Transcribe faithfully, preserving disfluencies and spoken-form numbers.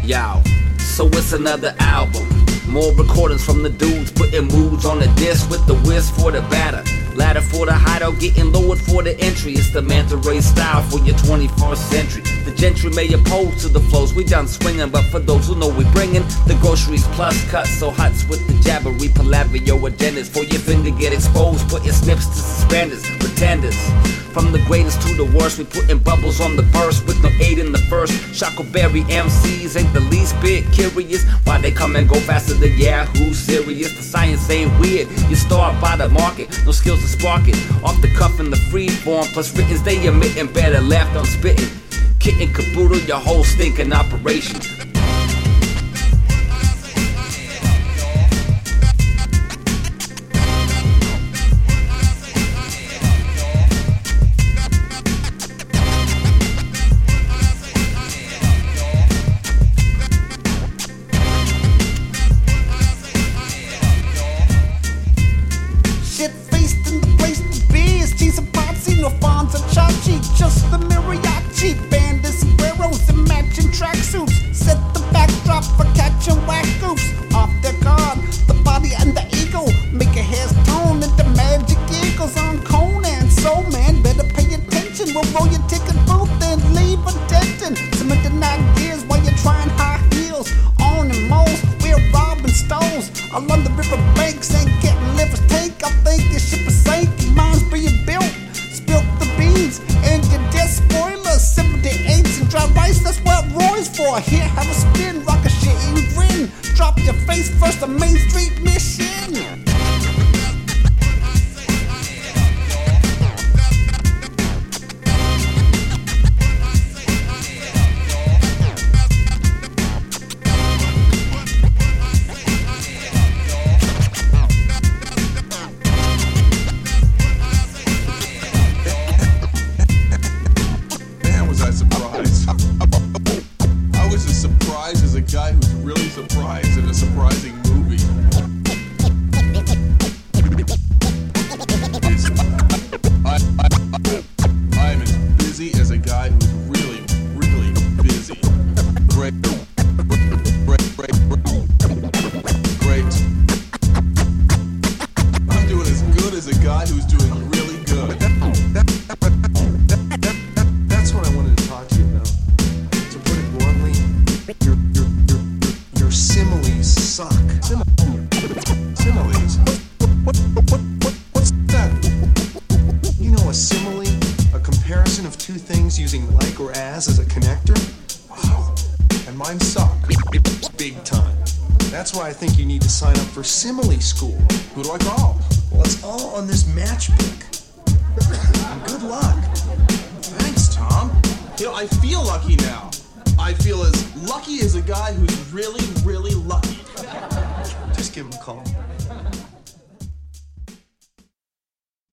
Yo, so it's another album. More recordings from the dudes, putting moods on the disc with the whiz for the batter. Ladder for the hideout, getting lowered for the entry. It's the manta ray style for your twenty-first century. The gentry may oppose to the flows, we done swinging, but for those who know we bringing the groceries plus cuts, so huts with the jabbery, palavrio agendas. For your finger get exposed, putting snips to suspenders, pretenders. From the greatest to the worst, we putting bubbles on the verse with no eight in the first. Shackleberry M Cs ain't the least bit curious why they come and go faster than Yahoo serious. The science ain't weird, you start by the market, no skills to spark it. Off the cuff in the free form, plus writtens they emitting better left on spitting. Kitten caboodle your whole stinking operation. Just the mariachi band and sombreros and matching tracksuits set the backdrop for catching whack goofs off their guard. The body and the ego make your hairs tone into magic eagles on Conan. So man, better pay attention. We'll roll your ticket booth and leave attention. Cementing ideas while you're trying high heels on and moles. We're robbing stones along the river banks and getting livers take. I think your ship is sinking, mine's being built. Spilt the beans and your death spoilers. seventy-eights and dry rice, that's what Roy's for. Here, have a spin, rock a shit and grin. Drop your face first, a Main Street mission. For simile school. Who do I call? Well, it's all on this matchbook. And good luck. Thanks, Tom. You know, I feel lucky now. I feel as lucky as a guy who's really, really lucky. Just give him a call.